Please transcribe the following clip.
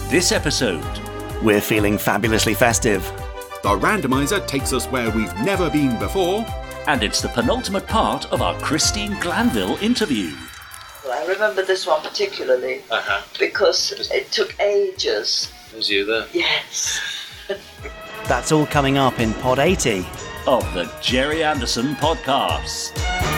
This episode, we're feeling fabulously festive. The randomizer takes us where we've never been before. and it's the penultimate part of our Christine Glanville interview. Well, I remember this one particularly because it took ages. Was you there? Yes. That's all coming up in Pod 80. Of the Jerry Anderson Podcast.